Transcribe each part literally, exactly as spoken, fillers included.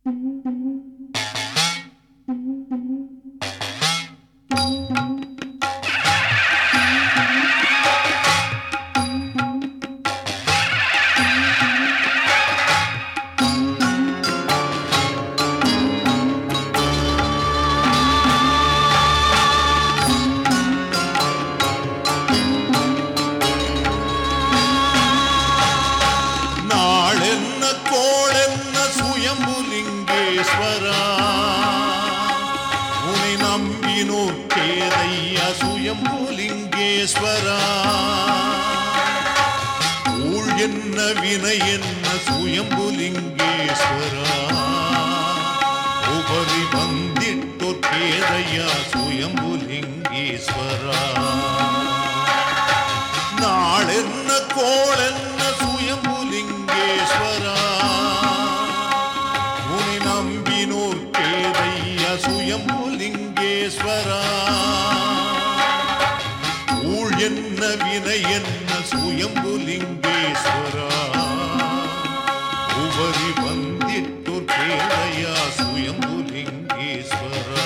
உனை நம்பினோர் கேதையா சுயம்புலிங்கேஸ்வரா. ஊழ் என்ன வினை என்ன சுயம்புலிங்கேஸ்வரா. உபரி வந்திட்டோர் கேதையா சுயம்புலிங்கேஸ்வரா. நாளென்ன கோளென்ன சுயம்புலிங்கேஸ்வரா. நம்பினோர் கேதையா சுயம்புலிங்கேஸ்வரா. ஊழ் என்ன வினை என்ன சுயம்புலிங்கேஸ்வரா. உபரி வந்திட்டோர் கேதையா சுயம்புலிங்கேஸ்வரா.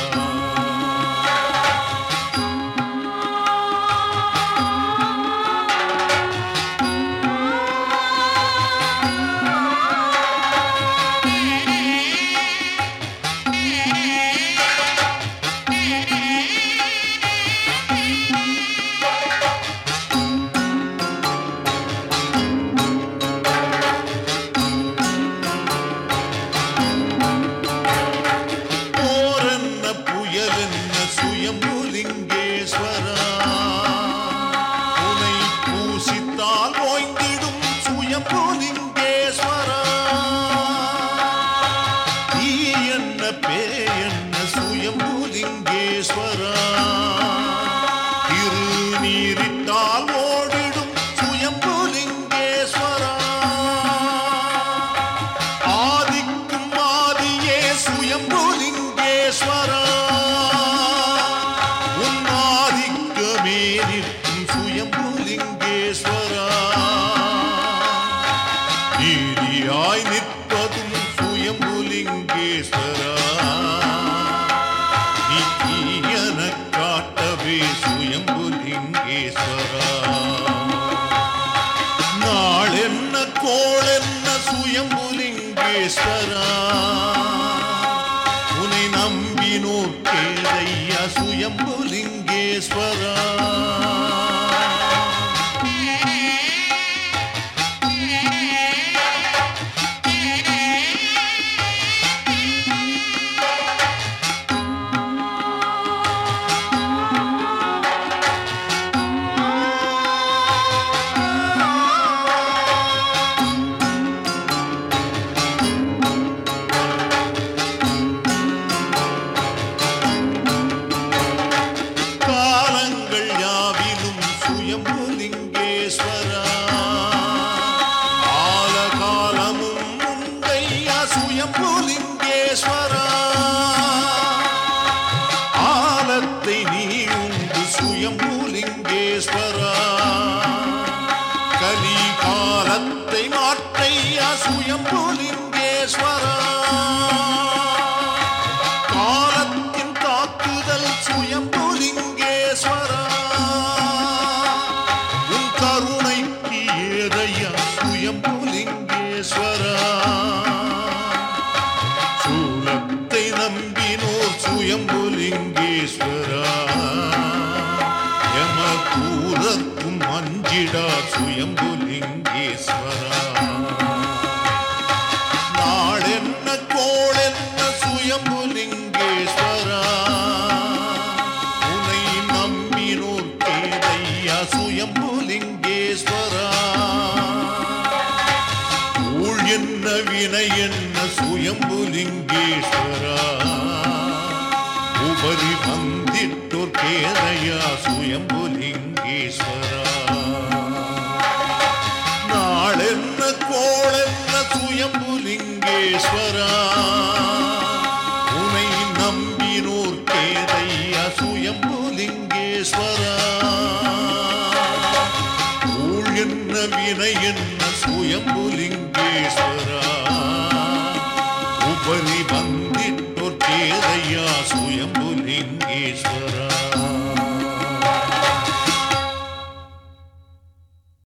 சுயம்புலிங்கேஸ்வரா. உனை பூசித்தால் ஓய்ந்திடும் சுயம்புலிங்கேஸ்வரா. நீ என்ன பே என்ன சுயம்புலிங்கேஸ்வரா. திருநீரிட்டால் ஓடிடும் சுயம்புலிங்கேஸ்வரா. ஆதிக்கும் ஆதியே சுயம்புலிங்கேஸ்வரா. சுயம்புலிங்கேஸ்வரா. நீதியாய் நிற்பதும் சுயம்புலிங்கேஸ்வரா. நீதியன காட்டவே சுயம்புலிங்கேஸ்வரா. நாளென்ன கோளென்ன சுயம்புலிங்கேஸ்வரா. உனை நம்பினோர் கேதையா சுயம்புலிங்கேஸ்வரா. சுயம்புலிங்கேஸ்வரா. ஆலகாலமும் உந்தையா சுயம்புலிங்கேஸ்வரா. ஆலத்தை நீ உண்டு சுயம்புலிங்கேஸ்வரா. கலிகாலத்தை மாற்றையா சுயம்புலிங்கேஸ்வரா. காலத்தின் தாக்குதல் சுயம்புலிங்கேஸ்வரா. கருணைக்கு ஏதையா சுயம்புலிங்கேஸ்வரா. சூலத்தை நம்பினோர் சுயம்புலிங்கேஸ்வரா. எமக்கூரர்க்கும் அஞ்சிடா சுயம்புலிங்கேஸ்வரா. நாளென்ன கோளென்ன சுயம்புலிங்கேஸ்வரா. உனை நம்பினோர் கேதையா சுயம்புலிங்கேஸ்வரா. ஊழ் என்ன வினை என்ன சுயம்புலிங்கேஸ்வரா. உபரி வந்திட்டோர் கேதையா சுயம்புலிங்கேஸ்வரா. நாளென்ன கோளென்ன சுயம்புலிங்கேஸ்வரா. உனை நம்பினோர் கேதையா சுயம்புலிங்கேஸ்வரா. என்ன வினை என்ன சுயம்புலிங்கேஸ்வரா. உபரி வந்திட்டோர் கேதையா சுயம்புலிங்கேஸ்வரா